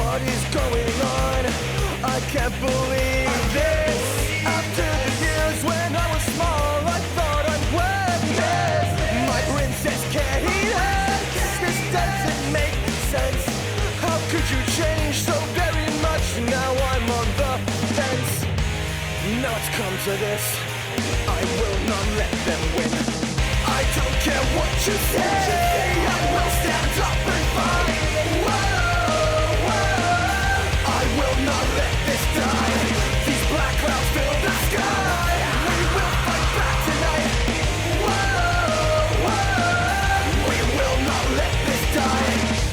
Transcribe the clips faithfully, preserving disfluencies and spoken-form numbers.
What is going on? I can't believe this. After the years when I was small, I thought I'd win this. My princess can't eat it. This doesn't make sense. How could you change so very much? Now I'm on the fence. Now it's come to this, I will not let them win. I don't care what you say, I will stand up and fight. Whoa, whoa. I will not let this die. These black clouds fill the sky. We will fight back tonight. Whoa, whoa. We will not let this die.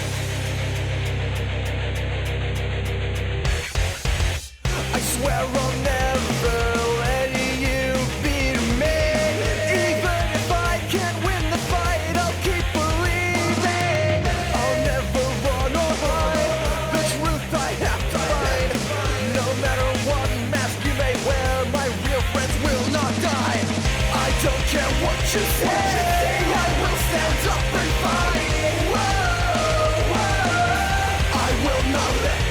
I swear I'll never let you beat me. Even if I can't win the fight, I'll keep believing. I'll never run or hide. The truth I have to find. No matter what mask you may wear, my real friends will not die. I don't care what you say, I will stand up and fight. Whoa, whoa. I will not let